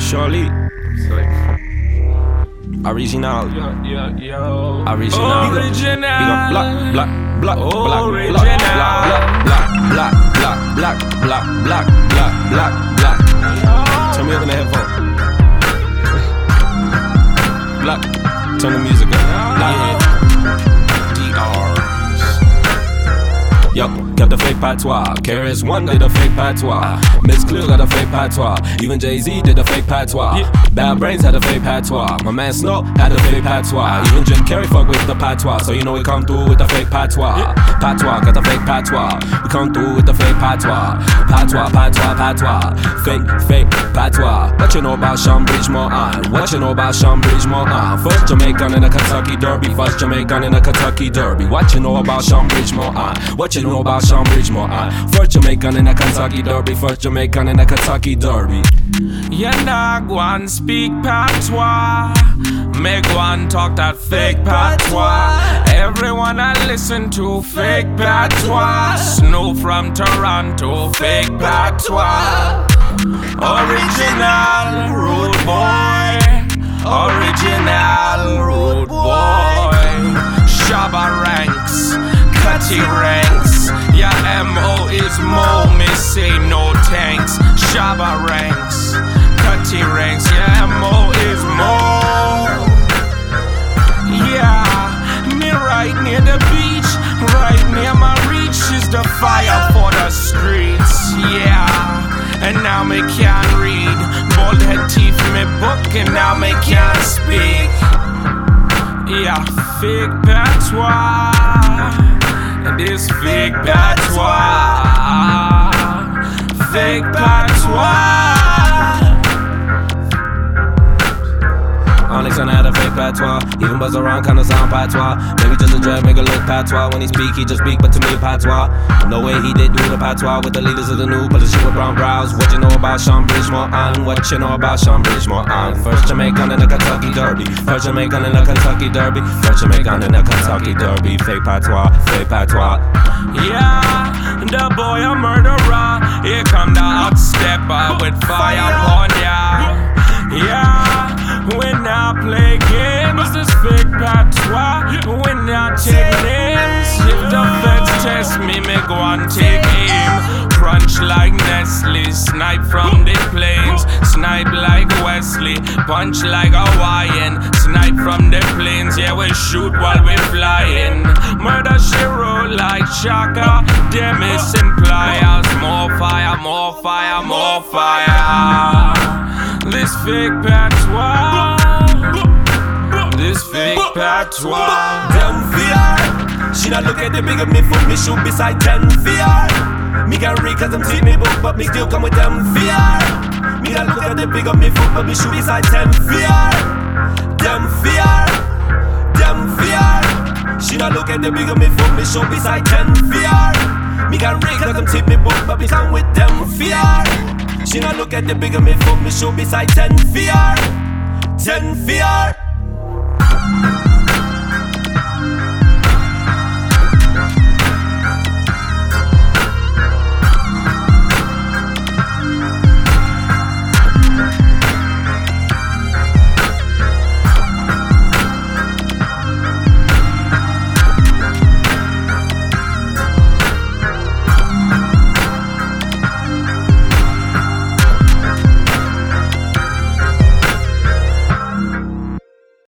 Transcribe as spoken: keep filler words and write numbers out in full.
Surely. Original. Yo, yo, yo. Original. Original. Black, black, black, Original. black, black, black, black, black, black, black, black, black, black, black. Turn me up in the headphone. Black. Turn the music up. Black. D Rs. Yo, got the fake patois. K R S One did a fake patois. Miss Clear got a fake patois. Even Jay-Z did a fake patois. Bad Brains had a fake patois. My man Snow had a fake patois. Even Jim Carrey fuck with the patois. So you know we come through with the fake patois. Patois, got the fake patois. We come through with the fake patois. Patois, patois, patois. Fake, fake patois. What you know about Sean Bridgemore? Uh? What you know about Sean Bridgemore? Uh? First Jamaican in the Kentucky Derby. First Jamaican in the Kentucky Derby. What you know about Sean Bridgemore? Uh? What you know about Sean Bridgemore? Uh? First Jamaican in the Kentucky Derby. First Jamaican in the Kentucky Derby. You nah go and speak patois. Make one talk that fake patois. Everyone I listen to fake patois. Snow from Toronto, fake patois. Original rude boy. Original rude boy. Shabba ranks, Cutty ranks. Yeah, M O is Mo, me say no thanks. Shabba ranks, Cutty ranks. Yeah, M O is Mo. Yeah, me right near the beach, right near my reach is the fire for the streets. Yeah, and now me can't read. Bald head teeth me book and now me can't speak. Yeah, fake patois. This fake patois. Fake patois. Onyx and I had a fake patois. Even buzz around kinda sound patois. Maybe just a dread make it look patois. When he speak, he just speak, but to me patois. No way he did do the patois with the leaders of the new politician with brown brows. What you know about Sean Bridgemore? On what you know about Sean Bridgemore? On first Jamaican in the Kentucky Derby. First Jamaican in the Kentucky Derby. First Jamaican in the Kentucky Derby. Fake patois, fake patois. Yeah, the boy a murderer. Here come the hot stepper with fire on ya. Yeah. When I play games, this fake patois. When I take names, if the feds test me, me go and take aim. Crunch like Nestle, snipe from the plains. Snipe like Wesley, punch like Hawaiian. Snipe from the plains, yeah, we shoot while we flying. Murder she roll like Shaka, Demis and pliers. More fire, more fire, more fire. This fake patois. This fake patois. Them fear. She not look at the big of me foot, me shoot beside ten fear. Me can read cause them take me book, but me still come with them fear. Me not look at the big of me foot, but me shoot beside ten fear. Them fear. Them fear. She not look at the big of me foot, me shoot beside ten fear. Me can read cause them take me book, but me come with them fear. She not look at the big of me foot, me show beside ten fear. Ten fear.